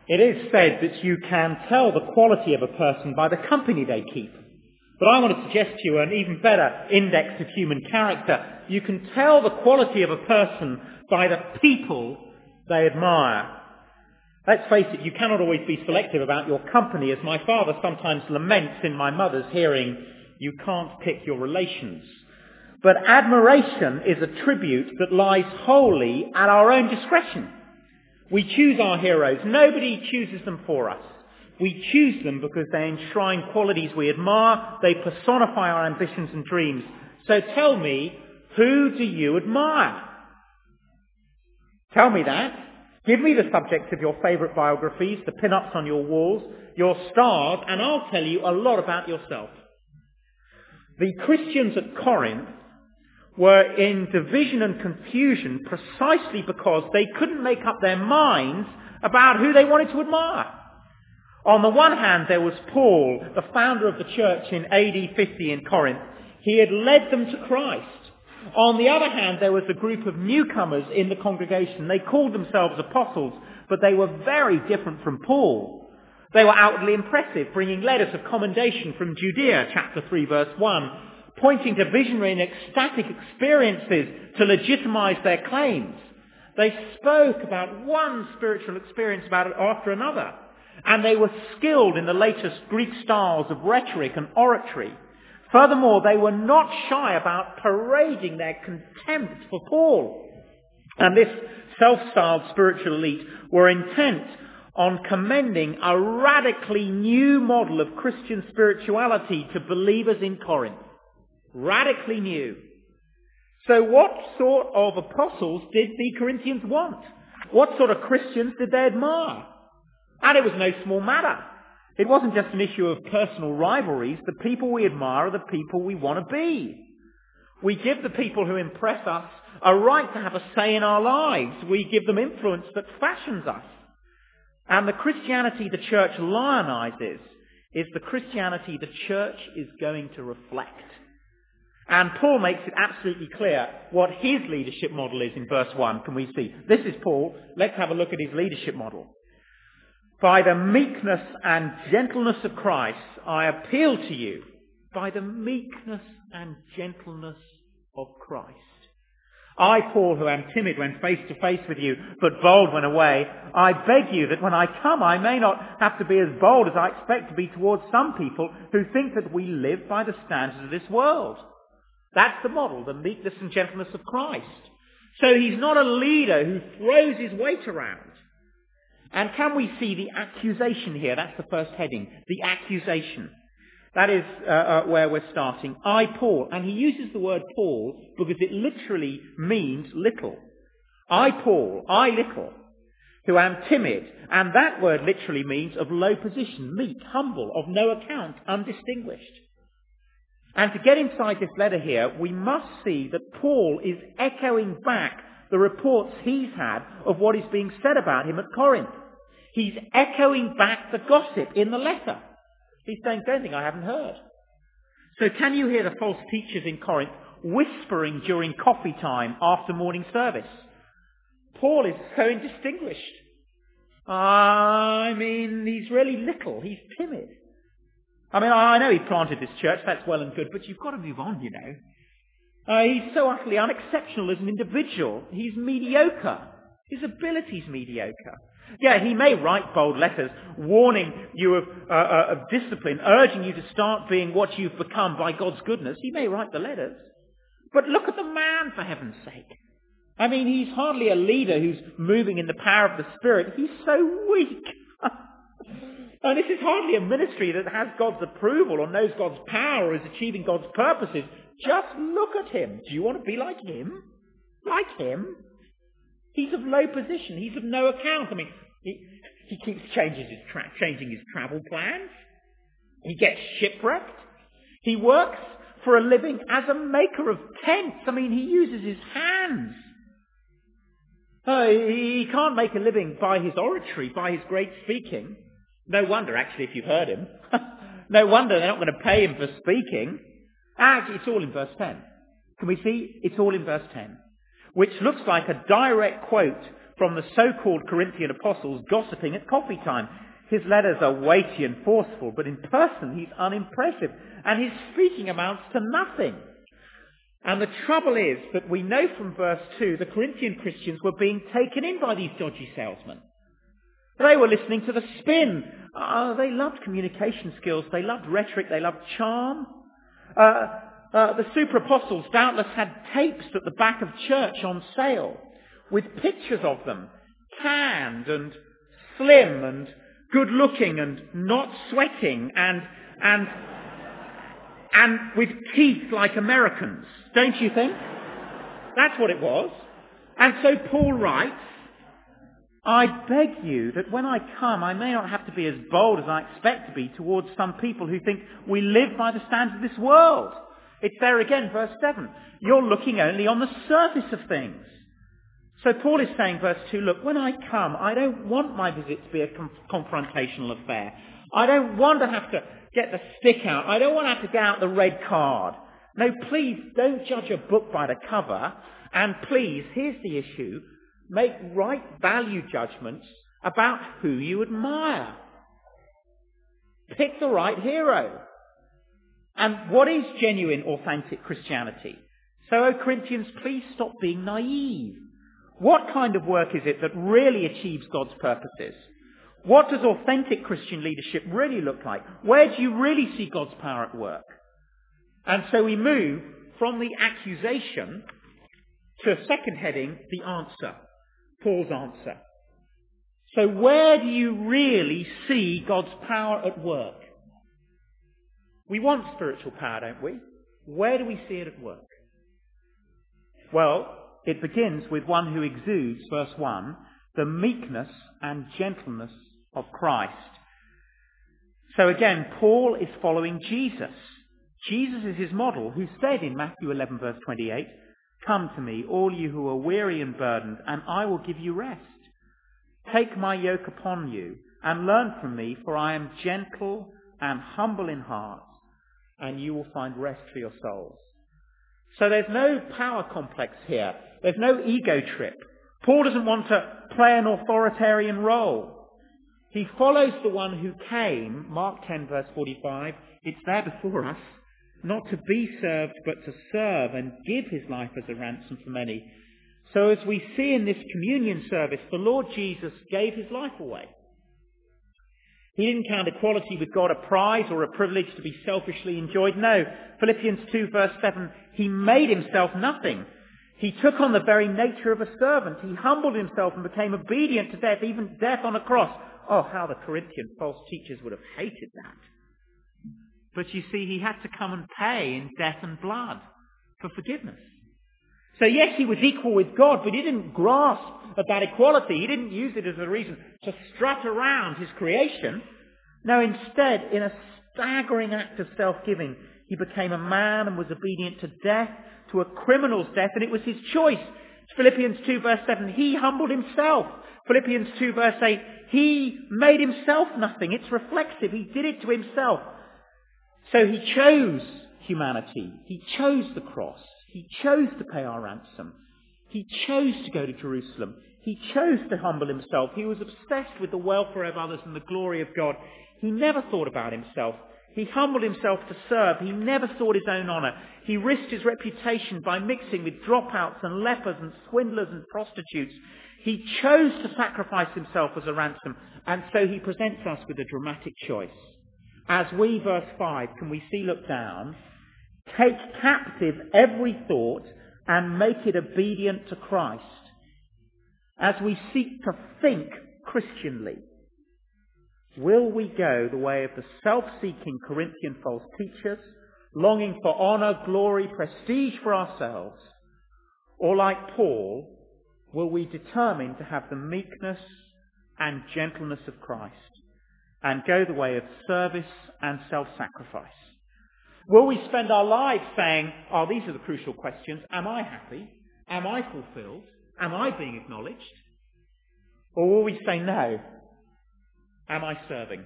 It is said that you can tell the quality of a person by the company they keep. But I want to suggest to you an even better index of human character. You can tell the quality of a person by the people they admire. Let's face it, you cannot always be selective about your company, as my father sometimes laments in my mother's hearing, you can't pick your relations. But admiration is a tribute that lies wholly at our own discretion. We choose our heroes. Nobody chooses them for us. We choose them because they enshrine qualities we admire. They personify our ambitions and dreams. So tell me, who do you admire? Tell me that. Give me the subjects of your favourite biographies, the pin-ups on your walls, your stars, and I'll tell you a lot about yourself. The Christians at Corinth were in division and confusion precisely because they couldn't make up their minds about who they wanted to admire. On the one hand, there was Paul, the founder of the church in AD 50 in Corinth. He had led them to Christ. On the other hand, there was a group of newcomers in the congregation. They called themselves apostles, but they were very different from Paul. They were outwardly impressive, bringing letters of commendation from Judea, chapter 3, verse 1, pointing to visionary and ecstatic experiences to legitimize their claims. They spoke about one spiritual experience about it after another, and they were skilled in the latest Greek styles of rhetoric and oratory. Furthermore, they were not shy about parading their contempt for Paul. And this self-styled spiritual elite were intent on commending a radically new model of Christian spirituality to believers in Corinth. Radically new. So what sort of apostles did the Corinthians want? What sort of Christians did they admire? And it was no small matter. It wasn't just an issue of personal rivalries. The people we admire are the people we want to be. We give the people who impress us a right to have a say in our lives. We give them influence that fashions us. And the Christianity the church lionizes is the Christianity the church is going to reflect. And Paul makes it absolutely clear what his leadership model is in verse 1. Can we see? This is Paul. Let's have a look at his leadership model. By the meekness and gentleness of Christ, I appeal to you. By the meekness and gentleness of Christ. I, Paul, who am timid when face to face with you, but bold when away, I beg you that when I come I may not have to be as bold as I expect to be towards some people who think that we live by the standards of this world. That's the model, the meekness and gentleness of Christ. So he's not a leader who throws his weight around. And can we see the accusation here? That's the first heading, the accusation. That is where we're starting. I, Paul, and he uses the word Paul because it literally means little. I, Paul, I little, who am timid. And that word literally means of low position, meek, humble, of no account, undistinguished. And to get inside this letter here, we must see that Paul is echoing back the reports he's had of what is being said about him at Corinth. He's echoing back the gossip in the letter. He's saying, don't think I haven't heard. So can you hear the false teachers in Corinth whispering during coffee time after morning service? Paul is so indistinguished. I mean, he's really little. He's timid. I mean, I know he planted this church. That's well and good, but you've got to move on, you know. He's so utterly unexceptional as an individual. He's mediocre. His ability's mediocre. Yeah, he may write bold letters warning you of discipline, urging you to start being what you've become by God's goodness. He may write the letters. But look at the man, for heaven's sake. I mean, he's hardly a leader who's moving in the power of the Spirit. He's so weak. And this is hardly a ministry that has God's approval or knows God's power or is achieving God's purposes. Just look at him. Do you want to be like him? Like him? He's of low position. He's of no account. I mean, he keeps changing his travel plans. He gets shipwrecked. He works for a living as a maker of tents. I mean, he uses his hands. He can't make a living by his oratory, by his great speaking. No wonder, actually, if you've heard him. No wonder they're not going to pay him for speaking. Actually, it's all in verse 10. Can we see? It's all in verse 10. Which looks like a direct quote from the so-called Corinthian apostles gossiping at coffee time. His letters are weighty and forceful, but in person he's unimpressive, and his speaking amounts to nothing. And the trouble is that we know from verse 2 the Corinthian Christians were being taken in by these dodgy salesmen. They were listening to the spin. They loved communication skills. They loved rhetoric. They loved charm. The super apostles doubtless had tapes at the back of church on sale with pictures of them, tanned and slim and good looking and not sweating and with teeth like Americans. Don't you think? That's what it was. And so Paul writes, I beg you that when I come, I may not have to be as bold as I expect to be towards some people who think we live by the standards of this world. It's there again, verse 7. You're looking only on the surface of things. So Paul is saying, verse 2, look, when I come, I don't want my visit to be a confrontational affair. I don't want to have to get the stick out. I don't want to have to get out the red card. No, please don't judge a book by the cover. And please, here's the issue, make right value judgments about who you admire. Pick the right hero. And what is genuine, authentic Christianity? So, Corinthians, please stop being naive. What kind of work is it that really achieves God's purposes? What does authentic Christian leadership really look like? Where do you really see God's power at work? And so we move from the accusation to a second heading, the answer. Paul's answer. So where do you really see God's power at work? We want spiritual power, don't we? Where do we see it at work? Well, it begins with one who exudes, verse 1, the meekness and gentleness of Christ. So again, Paul is following Jesus. Jesus is his model, who said in Matthew 11, verse 28, come to me, all you who are weary and burdened, and I will give you rest. Take my yoke upon you and learn from me, for I am gentle and humble in heart, and you will find rest for your souls. So there's no power complex here. There's no ego trip. Paul doesn't want to play an authoritarian role. He follows the one who came, Mark 10 verse 45, it's there before us, not to be served but to serve and give his life as a ransom for many. So as we see in this communion service, the Lord Jesus gave his life away. He didn't count equality with God a prize or a privilege to be selfishly enjoyed. No, Philippians 2 verse 7, he made himself nothing. He took on the very nature of a servant. He humbled himself and became obedient to death, even death on a cross. Oh, how the Corinthian false teachers would have hated that. But you see, he had to come and pay in death and blood for forgiveness. So yes, he was equal with God, but he didn't grasp at that equality. He didn't use it as a reason to strut around his creation. No, instead, in a staggering act of self-giving, he became a man and was obedient to death, to a criminal's death, and it was his choice. Philippians 2 verse 7, he humbled himself. Philippians 2 verse 8, he made himself nothing. It's reflexive. He did it to himself. So he chose humanity. He chose the cross. He chose to pay our ransom. He chose to go to Jerusalem. He chose to humble himself. He was obsessed with the welfare of others and the glory of God. He never thought about himself. He humbled himself to serve. He never sought his own honour. He risked his reputation by mixing with dropouts and lepers and swindlers and prostitutes. He chose to sacrifice himself as a ransom. And so he presents us with a dramatic choice. As we, verse 5, can we see, look down, take captive every thought and make it obedient to Christ. As we seek to think Christianly, will we go the way of the self-seeking Corinthian false teachers, longing for honour, glory, prestige for ourselves? Or like Paul, will we determine to have the meekness and gentleness of Christ and go the way of service and self-sacrifice? Will we spend our lives saying, oh, these are the crucial questions. Am I happy? Am I fulfilled? Am I being acknowledged? Or will we say, no, am I serving?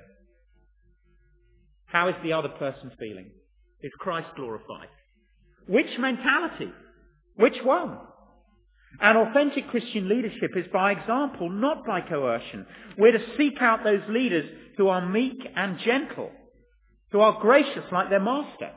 How is the other person feeling? Is Christ glorified? Which mentality? Which one? And authentic Christian leadership is by example, not by coercion. We're to seek out those leaders who are meek and gentle, who are gracious like their master.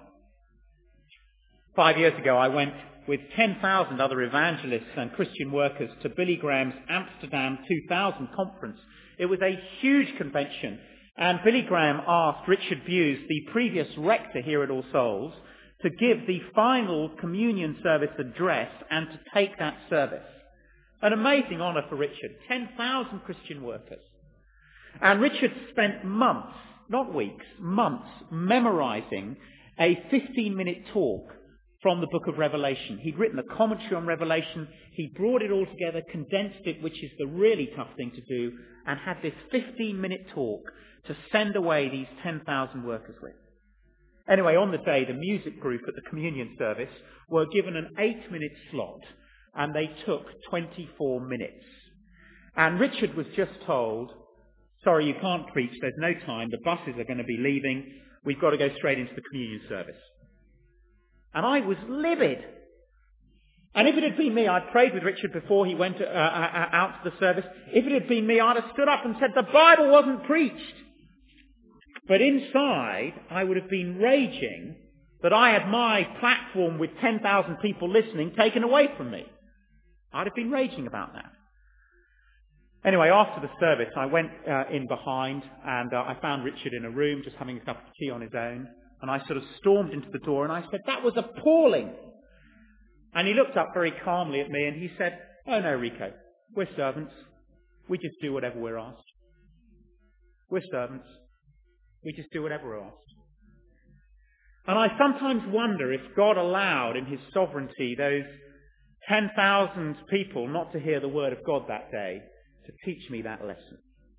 5 years ago, I went with 10,000 other evangelists and Christian workers to Billy Graham's Amsterdam 2000 conference. It was a huge convention, and Billy Graham asked Richard Buse, the previous rector here at All Souls, to give the final communion service address and to take that service. An amazing honour for Richard. 10,000 Christian workers. And Richard spent months, not weeks, months, memorising a 15-minute talk from the book of Revelation. He'd written a commentary on Revelation. He brought it all together, condensed it, which is the really tough thing to do, and had this 15-minute talk to send away these 10,000 workers with. Anyway, on the day, the music group at the communion service were given an 8-minute slot, and they took 24 minutes. And Richard was just told, sorry, you can't preach, there's no time, the buses are going to be leaving, we've got to go straight into the communion service. And I was livid. And if it had been me, I'd prayed with Richard before he went out to the service. If it had been me, I'd have stood up and said, the Bible wasn't preached. But inside, I would have been raging that I had my platform with 10,000 people listening taken away from me. I'd have been raging about that. Anyway, after the service, I went in behind and I found Richard in a room just having a cup of tea on his own. And I sort of stormed into the door and I said, that was appalling. And he looked up very calmly at me and he said, oh no, Rico, we're servants. We just do whatever we're asked. We're servants. We just do whatever we're asked. And I sometimes wonder if God allowed in his sovereignty those 10,000 people not to hear the word of God that day to teach me that lesson.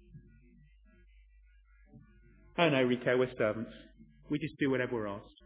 Oh no, Rico, we're servants. We just do whatever we're asked.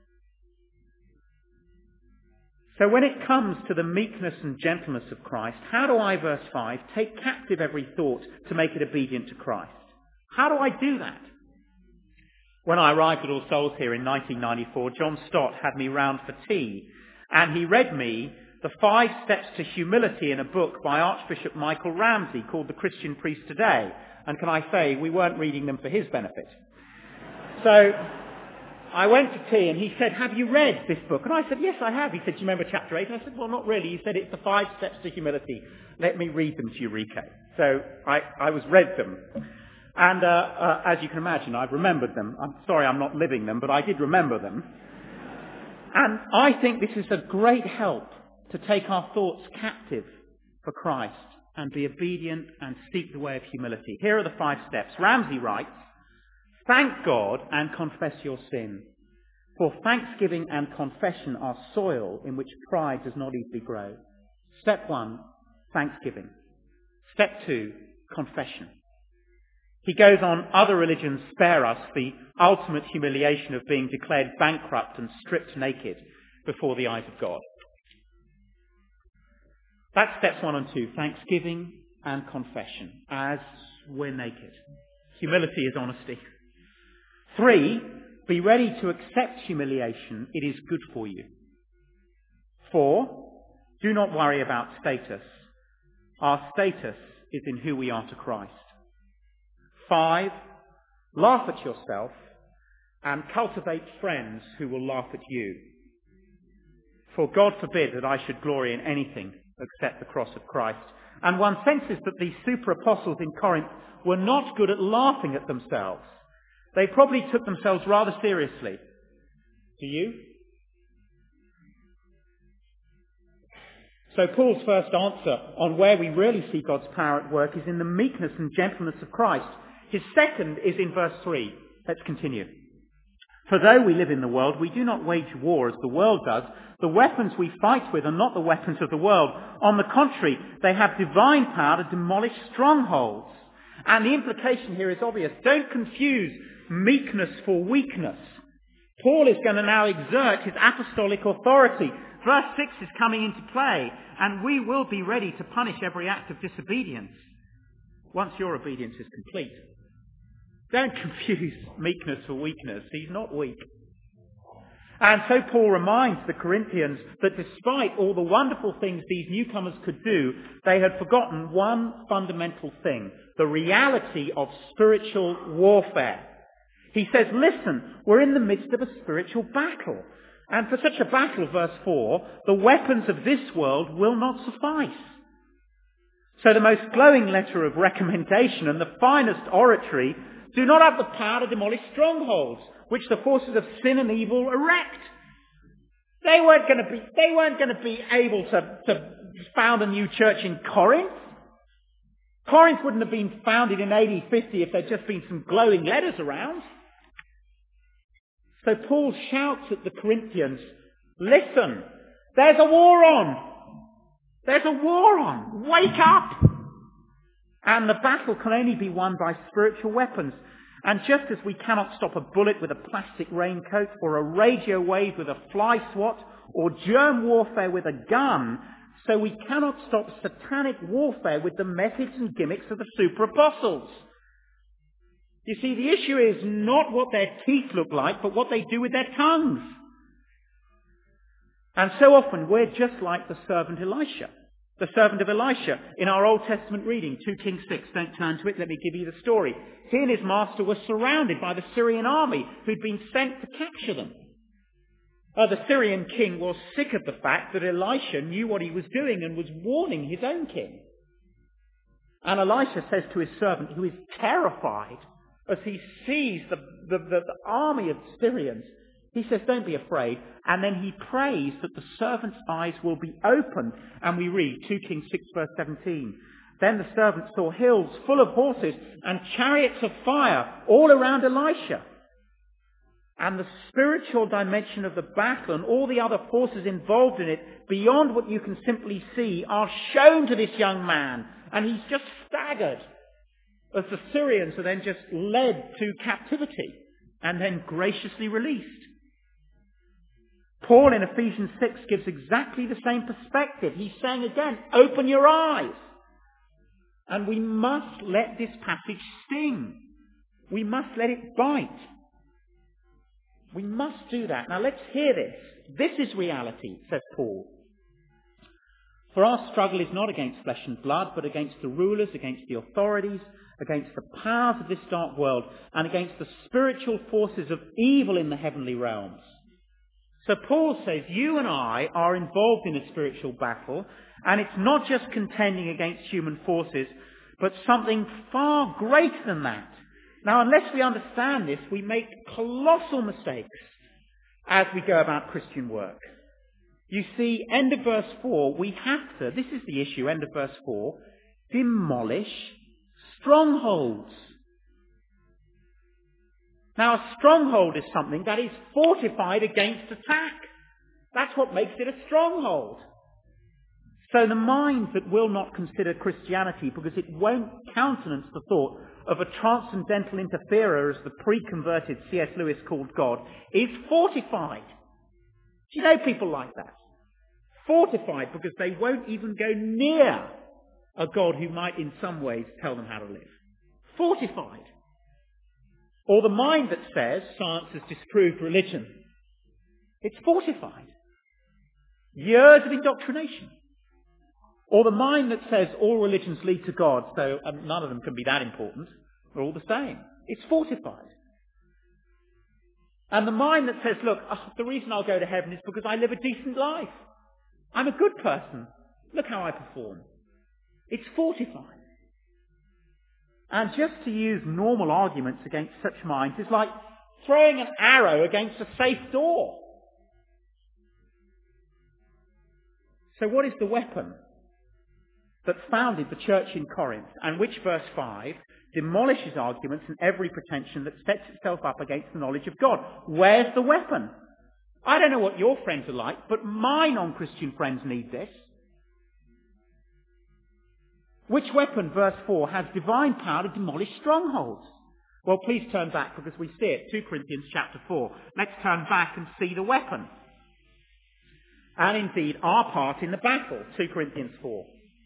So when it comes to the meekness and gentleness of Christ, how do I, verse 5, take captive every thought to make it obedient to Christ? How do I do that? When I arrived at All Souls here in 1994, John Stott had me round for tea, and he read me the 5 steps to humility in a book by Archbishop Michael Ramsey called The Christian Priest Today. And can I say, we weren't reading them for his benefit. So I went to tea and he said, have you read this book? And I said, yes, I have. He said, do you remember chapter 8? And I said, well, not really. He said, it's the 5 steps to humility. Let me read them to you, Rico. So I read them. And as you can imagine, I've remembered them. I'm sorry I'm not living them, but I did remember them. And I think this is a great help to take our thoughts captive for Christ and be obedient and seek the way of humility. Here are the 5 steps. Ramsey writes, thank God and confess your sin. For thanksgiving and confession are soil in which pride does not easily grow. Step 1, thanksgiving. Step 2, confession. He goes on, other religions spare us the ultimate humiliation of being declared bankrupt and stripped naked before the eyes of God. That's steps 1 and 2, thanksgiving and confession, as we're naked. Humility is honesty. 3, be ready to accept humiliation. It is good for you. 4, do not worry about status. Our status is in who we are to Christ. 5, laugh at yourself and cultivate friends who will laugh at you. For God forbid that I should glory in anything except the cross of Christ. And one senses that these super apostles in Corinth were not good at laughing at themselves. They probably took themselves rather seriously. Do you? So Paul's first answer on where we really see God's power at work is in the meekness and gentleness of Christ. His second is in verse 3. Let's continue. For though we live in the world, we do not wage war as the world does. The weapons we fight with are not the weapons of the world. On the contrary, they have divine power to demolish strongholds. And the implication here is obvious. Don't confuse meekness for weakness. Paul is going to now exert his apostolic authority. Verse 6 is coming into play, and we will be ready to punish every act of disobedience once your obedience is complete. Don't confuse meekness for weakness. He's not weak. And so Paul reminds the Corinthians that despite all the wonderful things these newcomers could do, they had forgotten one fundamental thing, the reality of spiritual warfare. He says, listen, we're in the midst of a spiritual battle. And for such a battle, verse 4, the weapons of this world will not suffice. So the most glowing letter of recommendation and the finest oratory do not have the power to demolish strongholds, which the forces of sin and evil erect. They weren't going to be able to found a new church in Corinth. Corinth wouldn't have been founded in AD 50 if there'd just been some glowing letters around. So Paul shouts at the Corinthians, listen, there's a war on. There's a war on. Wake up! And the battle can only be won by spiritual weapons. And just as we cannot stop a bullet with a plastic raincoat, or a radio wave with a fly swat, or germ warfare with a gun, so we cannot stop satanic warfare with the methods and gimmicks of the super apostles. You see, the issue is not what their teeth look like, but what they do with their tongues. And so often we're just like the servant Elisha. The servant of Elisha in our Old Testament reading, 2 Kings 6. Don't turn to it, let me give you the story. He and his master were surrounded by the Syrian army who'd been sent to capture them. The Syrian king was sick of the fact that Elisha knew what he was doing and was warning his own king. And Elisha says to his servant, who is terrified as he sees the army of Syrians, he says, don't be afraid. And then he prays that the servant's eyes will be opened. And we read 2 Kings 6 verse 17. Then the servant saw hills full of horses and chariots of fire all around Elisha. And the spiritual dimension of the battle and all the other forces involved in it, beyond what you can simply see, are shown to this young man. And he's just staggered as the Syrians are then just led to captivity and then graciously released. Paul in Ephesians 6 gives exactly the same perspective. He's saying again, open your eyes. And we must let this passage sting. We must let it bite. We must do that. Now let's hear this. This is reality, says Paul. For our struggle is not against flesh and blood, but against the rulers, against the authorities, against the powers of this dark world, and against the spiritual forces of evil in the heavenly realms. So Paul says you and I are involved in a spiritual battle, and it's not just contending against human forces, but something far greater than that. Now, unless we understand this, we make colossal mistakes as we go about Christian work. You see, end of verse 4, we have to, this is the issue, end of verse 4, demolish strongholds. Now, a stronghold is something that is fortified against attack. That's what makes it a stronghold. So the mind that will not consider Christianity because it won't countenance the thought of a transcendental interferer, as the pre-converted C.S. Lewis called God, is fortified. Do you know people like that? Fortified because they won't even go near a God who might in some ways tell them how to live. Fortified. Or the mind that says science has disproved religion. It's fortified. Years of indoctrination. Or the mind that says all religions lead to God, so none of them can be that important. They're all the same. It's fortified. And the mind that says, look, the reason I'll go to heaven is because I live a decent life. I'm a good person. Look how I perform. It's fortified. And just to use normal arguments against such minds is like throwing an arrow against a safe door. So what is the weapon that founded the church in Corinth, and which, verse 5, demolishes arguments and every pretension that sets itself up against the knowledge of God? Where's the weapon? I don't know what your friends are like, but my non-Christian friends need this. Which weapon, verse 4, has divine power to demolish strongholds? Well, please turn back because we see it. 2 Corinthians chapter 4. Let's turn back and see the weapon. And indeed, our part in the battle. 2 Corinthians 4.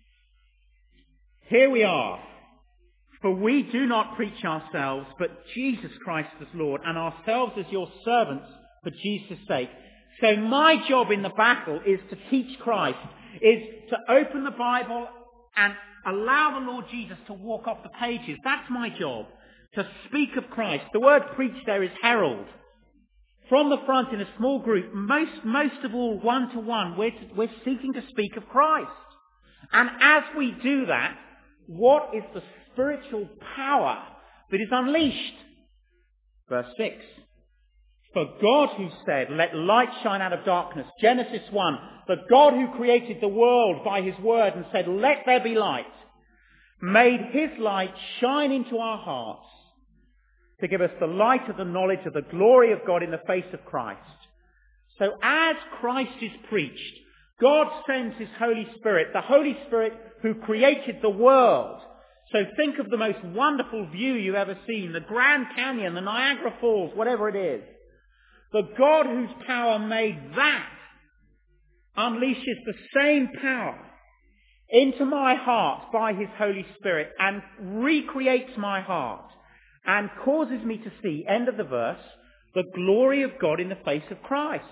Here we are. For we do not preach ourselves, but Jesus Christ as Lord, and ourselves as your servants for Jesus' sake. So my job in the battle is to teach Christ, is to open the Bible and allow the Lord Jesus to walk off the pages. That's my job, to speak of Christ. The word preach there is herald. From the front in a small group, most of all one-to-one, we're seeking to speak of Christ. And as we do that, what is the spiritual power that is unleashed? Verse 6. For God who said, let light shine out of darkness, Genesis 1, the God who created the world by his word and said, let there be light, made his light shine into our hearts to give us the light of the knowledge of the glory of God in the face of Christ. So as Christ is preached, God sends his Holy Spirit, the Holy Spirit who created the world. So think of the most wonderful view you've ever seen, the Grand Canyon, the Niagara Falls, whatever it is. The God whose power made that unleashes the same power into my heart by his Holy Spirit and recreates my heart and causes me to see, end of the verse, the glory of God in the face of Christ.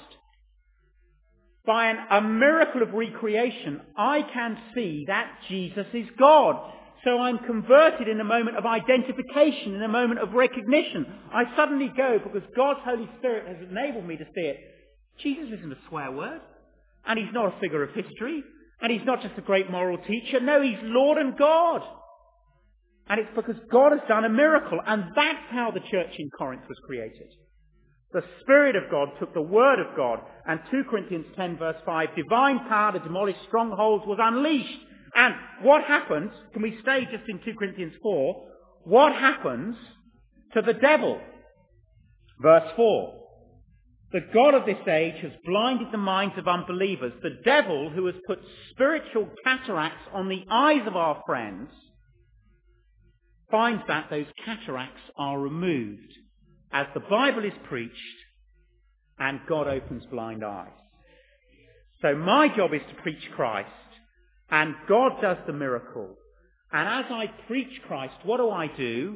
By a miracle of recreation, I can see that Jesus is God. So I'm converted in a moment of identification, in a moment of recognition. I suddenly go, because God's Holy Spirit has enabled me to see it. Jesus isn't a swear word, and he's not a figure of history, and he's not just a great moral teacher. No, he's Lord and God. And it's because God has done a miracle, and that's how the church in Corinth was created. The Spirit of God took the Word of God, and 2 Corinthians 10 verse 5, divine power to demolish strongholds was unleashed. And what happens, can we stay just in 2 Corinthians 4, what happens to the devil? Verse 4, the God of this age has blinded the minds of unbelievers. The devil, who has put spiritual cataracts on the eyes of our friends, finds that those cataracts are removed as the Bible is preached and God opens blind eyes. So my job is to preach Christ, and God does the miracle. And as I preach Christ, what do?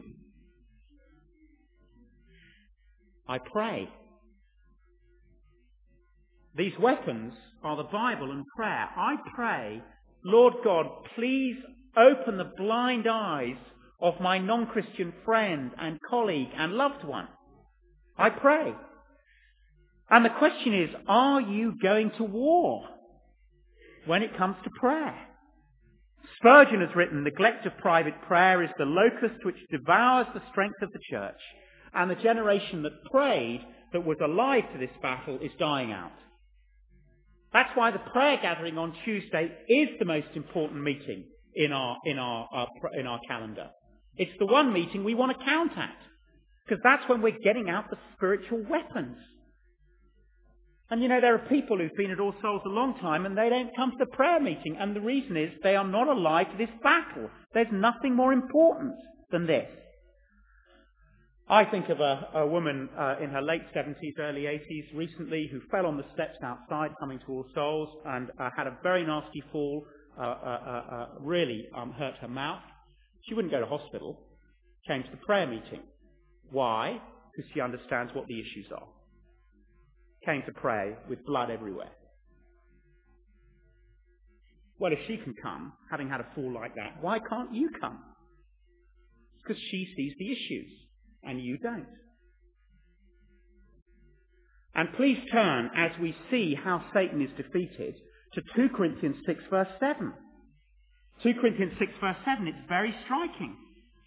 I pray. These weapons are the Bible and prayer. I pray, Lord God, please open the blind eyes of my non-Christian friend and colleague and loved one. I pray. And the question is, are you going to war when it comes to prayer? Spurgeon has written, neglect of private prayer is the locust which devours the strength of the church, and the generation that prayed, that was alive to this battle, is dying out. That's why the prayer gathering on Tuesday is the most important meeting in our calendar. It's the one meeting we want to count at, because that's when we're getting out the spiritual weapons. And you know, there are people who've been at All Souls a long time and they don't come to the prayer meeting, and the reason is they are not alive to this battle. There's nothing more important than this. I think of a woman in her late 70s, early 80s recently, who fell on the steps outside coming to All Souls and had a very nasty fall, really hurt her mouth. She wouldn't go to hospital, came to the prayer meeting. Why? Because she understands what the issues are. Came to pray with blood everywhere. Well, if she can come, having had a fall like that, why can't you come? It's because she sees the issues and you don't. And please turn, as we see how Satan is defeated, to 2 Corinthians 6 verse 7. 2 Corinthians 6 verse 7, it's very striking.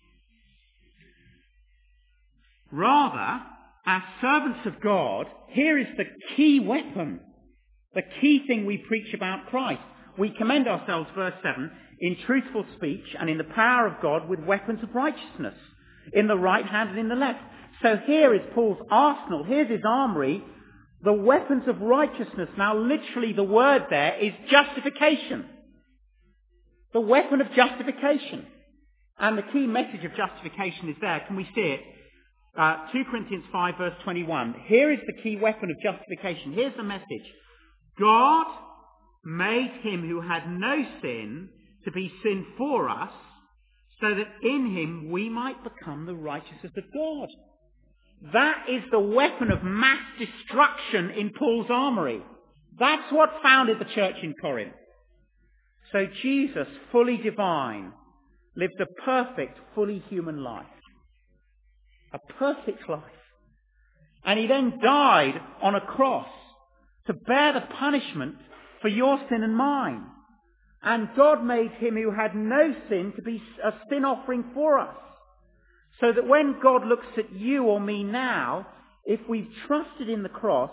Rather, as servants of God, here is the key weapon, the key thing we preach about Christ. We commend ourselves, verse 7, in truthful speech and in the power of God with weapons of righteousness, in the right hand and in the left. So here is Paul's arsenal, here's his armory, the weapons of righteousness. Now literally the word there is justification. The weapon of justification. And the key message of justification is there. Can we see it? 2 Corinthians 5 verse 21. Here is the key weapon of justification. Here's the message. God made him who had no sin to be sin for us, so that in him we might become the righteousness of God. That is the weapon of mass destruction in Paul's armory. That's what founded the church in Corinth. So Jesus, fully divine, lived a perfect, fully human life. A perfect life. And he then died on a cross to bear the punishment for your sin and mine. And God made him who had no sin to be a sin offering for us. So that when God looks at you or me now, if we've trusted in the cross,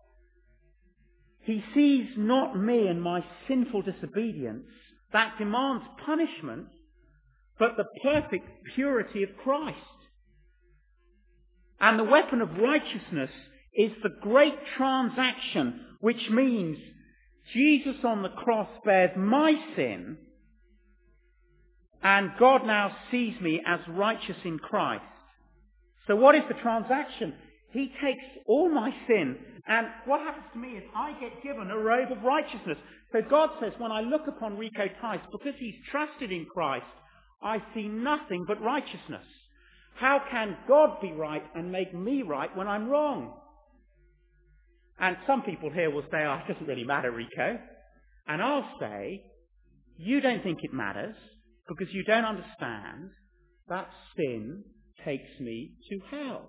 he sees not me and my sinful disobedience that demands punishment, but the perfect purity of Christ. And the weapon of righteousness is the great transaction, which means Jesus on the cross bears my sin, and God now sees me as righteous in Christ. So what is the transaction? He takes all my sin, and what happens to me is I get given a robe of righteousness. So God says, when I look upon Rico Tice, because he's trusted in Christ, I see nothing but righteousness. How can God be right and make me right when I'm wrong? And some people here will say, oh, it doesn't really matter, Rico. And I'll say, you don't think it matters because you don't understand that sin takes me to hell.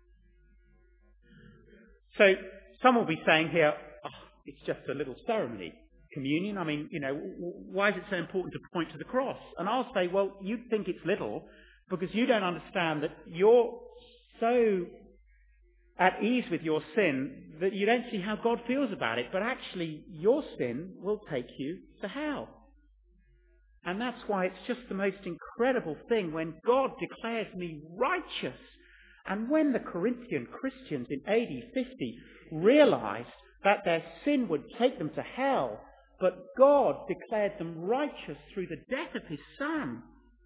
So some will be saying here, oh, it's just a little ceremony. Communion, I mean, why is it so important to point to the cross? And I'll say, well, you think it's little because you don't understand that you're so at ease with your sin that you don't see how God feels about it. But actually, your sin will take you to hell. And that's why it's just the most incredible thing when God declares me righteous. And when the Corinthian Christians in AD 50 realized that their sin would take them to hell, but God declared them righteous through the death of his Son,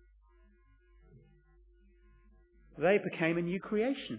they became a new creation.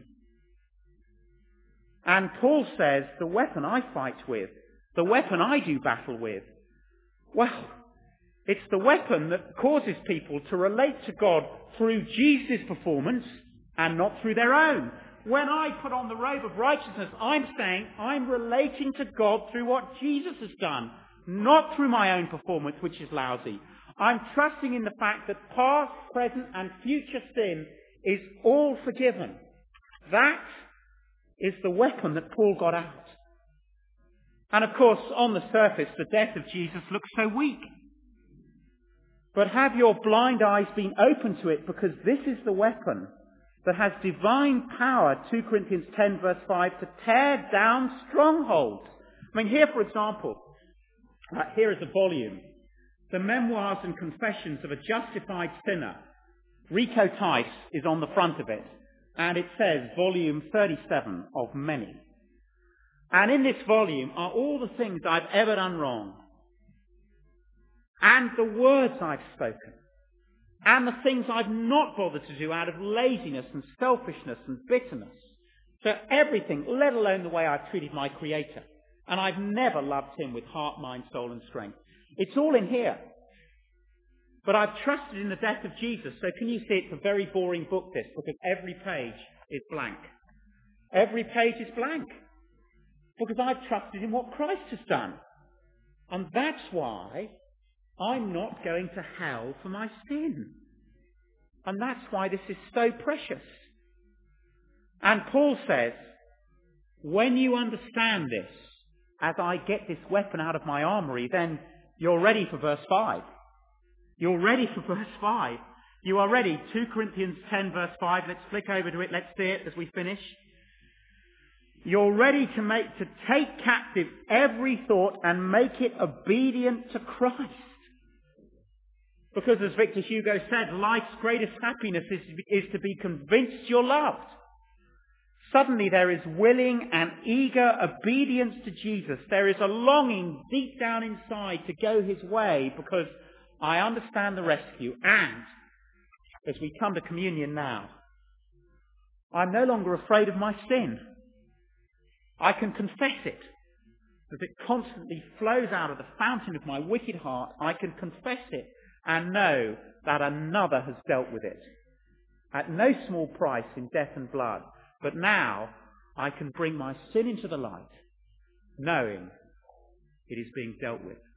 And Paul says, the weapon I fight with, the weapon I do battle with, well, it's the weapon that causes people to relate to God through Jesus' performance and not through their own. When I put on the robe of righteousness, I'm saying I'm relating to God through what Jesus has done, not through my own performance, which is lousy. I'm trusting in the fact that past, present, and future sin is all forgiven. That is the weapon that Paul got out. And of course, on the surface, the death of Jesus looks so weak. But have your blind eyes been open to it, because this is the weapon that has divine power, 2 Corinthians 10 verse 5, to tear down strongholds. I mean, here, for example, here is a volume, The Memoirs and Confessions of a Justified Sinner. Rico Tice is on the front of it, and it says volume 37 of many. And in this volume are all the things I've ever done wrong, and the words I've spoken, and the things I've not bothered to do out of laziness and selfishness and bitterness. So everything, let alone the way I've treated my Creator. And I've never loved him with heart, mind, soul and strength. It's all in here. But I've trusted in the death of Jesus. So can you see it's a very boring book, this, because every page is blank. Every page is blank. Because I've trusted in what Christ has done. And that's why I'm not going to hell for my sin. And that's why this is so precious. And Paul says, when you understand this, as I get this weapon out of my armory, then you're ready for verse 5. You're ready for verse 5. You are ready. 2 Corinthians 10 verse 5. Let's flick over to it. Let's see it as we finish. You're ready to take captive every thought and make it obedient to Christ. Because as Victor Hugo said, life's greatest happiness is to be convinced you're loved. Suddenly there is willing and eager obedience to Jesus. There is a longing deep down inside to go his way because I understand the rescue. And as we come to communion now, I'm no longer afraid of my sin. I can confess it. As it constantly flows out of the fountain of my wicked heart, I can confess it and know that another has dealt with it. At no small price in death and blood. But now I can bring my sin into the light, knowing it is being dealt with.